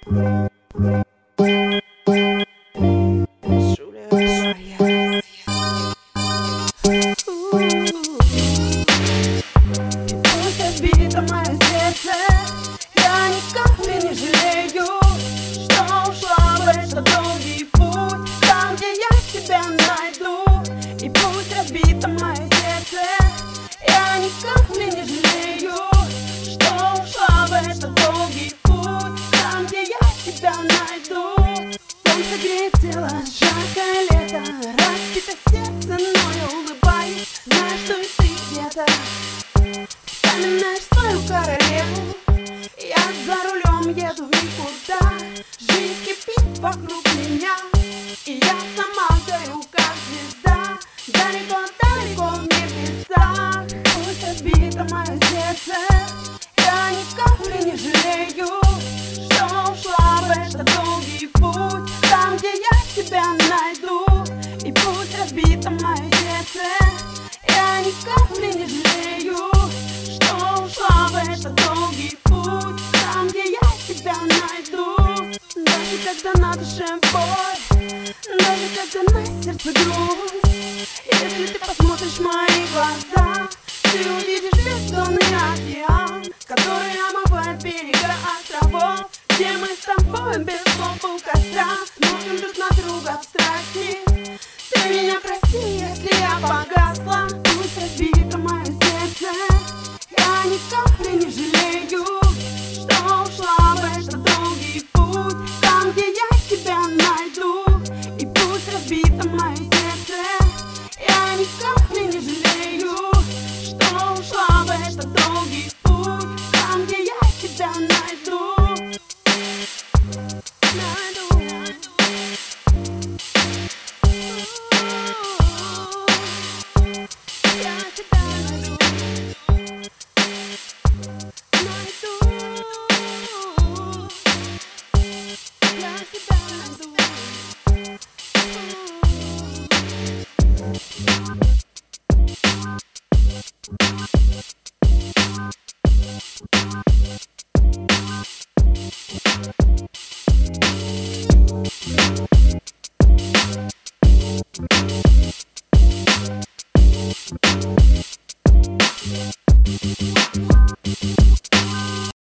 Пусть разбито мое сердце, я ни капли не жалею, что ушла в этот долгий путь, там, где я тебя найду. И пусть разбито мое сердце, я ни капли не жалею, что ушла в этот долгий путь, там, где я тебя найду. Солнце греет тело, жаркое лето, разбито сердце, но я улыбаюсь, знаю, что и ты где-то вспоминаешь свою королеву. Я за рулем еду в никуда, жизнь кипит вокруг меня, и я сама горю, как звезда, далеко-далеко в небесах. Пусть разбито мое сердце, я ни капли не жалею, что ушла в этот долгий путь, там, где я тебя найду. И пусть разбито мое сердце, я ни капли не жалею, что ушла в этот долгий путь, там, где я тебя найду. Даже когда на душе боль, даже когда на сердце грусть, если ты посмотришь в мои глаза, ты увидишь бездонный океан, который омывает берега островов, где мы с тобой без слов